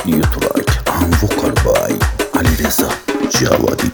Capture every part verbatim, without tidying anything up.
audio track and vocal by Alireza Javadi.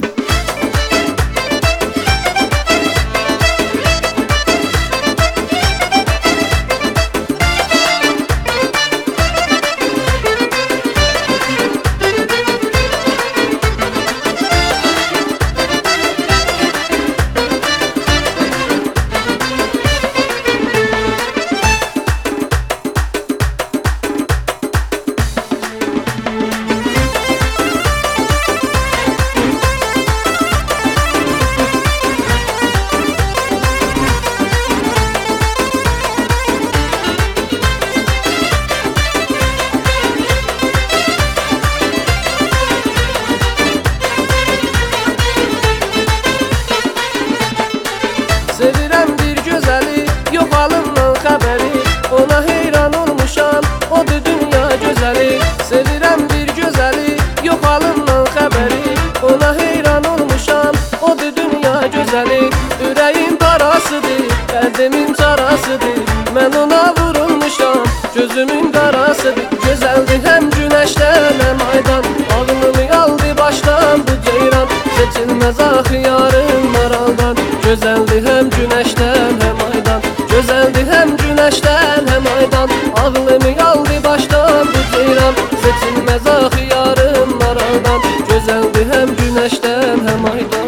Sevirəm bir gözəli, yox alımdan xəbəri. Ona heyran olmuşam, odur dünya gözəli. Sevirəm bir gözəli, yox alımdan xəbəri. Ona heyran olmuşam, odur dünya gözəli. Ürəyim parasıdır, qəlbimin çarasıdır. Mən ona vurulmuşam, gözümün qarasıdır. Gözəldir həm günəşdən, həm aydan. Ağlımı aldı başdan bu ceyran. Seçilməz axı yarın maraldan. Gözəldir həm günəşdən, həm aydan. Gözəldir həm günəşdən, həm aydan. Ağlımı aldı başdan bu ceyran. Seçilməz axı yarın maraldan. Gözəldir həm günəşdən, həm aydan.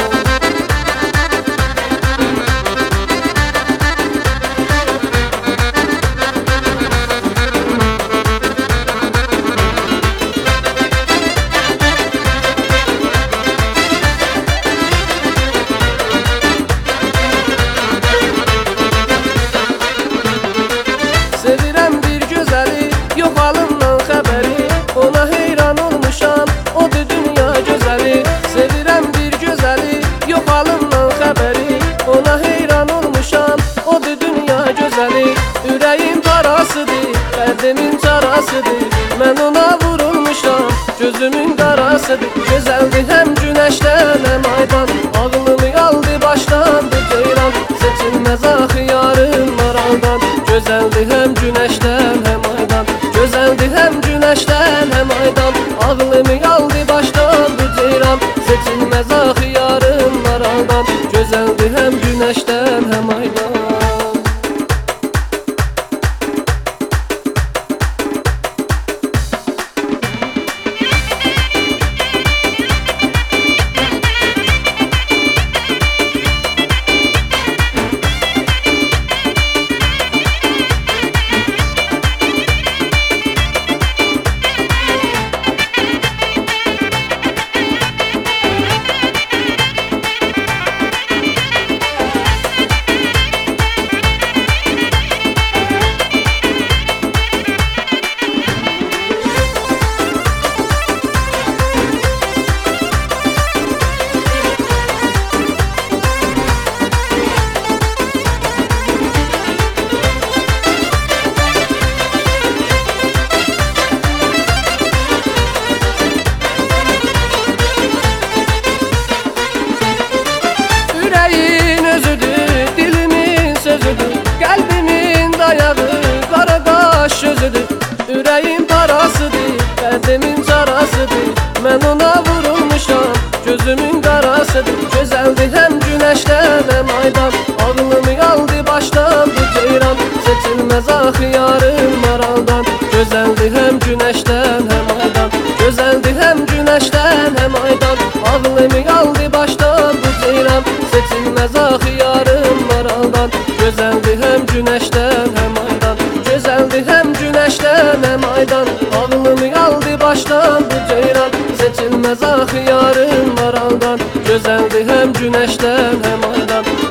Sevirəm bir gözəli, yox alımdan xəbəri. Ona heyran olmuşam, odur dünya gözəli. Sevirəm bir gözəli, yox alımdan xəbəri. Ona heyran olmuşam, odur dünya gözəli. Ürəyim parasıdır, qəlbimin çarasıdır. Mən ona vurulmuşam, gözümün qarasıdır. Gözəldir həm günəşdən, həm aydan. Ağlımı aldı başdan bu ceyran. Seçilməz axı yarın maraldan. Gözəldir həm günəşdən, həm aydan. Gözəldir həm günəşdən, həm aydan. Ağlımı aldı başdan bu ceyran. Seçilməz axı yarın maraldan. Gözəldir həm günəşdən, həm aydan. Ürəyin özüdür, dilimin sözüdür. Qəlbimin dayağı, qaradaş sözüdür. Ürəyim parasıdır, qəlbimin çarasıdır. Mən ona vurulmuşam, gözümün qarasıdır. Gözəldir həm günəşdən, həm aydan. Ağlımı aldı başdan bu ceyran. Seçilməz axı yarın maraldan. Gözəldir həm günəşdən, həm aydan. Gözəldir həm günəşdən, həm aydan. Ağlımı aldı başdan bu ceyran. Seçilməz axı yarın maraldan. Gözəldir həm günəşdən, həm aydan. Gözəldir həm günəşdən, həm aydan. Ağlımı aldı başdan bu ceyran. Seçilməz axı yarın maraldan. Gözəldir həm günəşdən, həm aydan.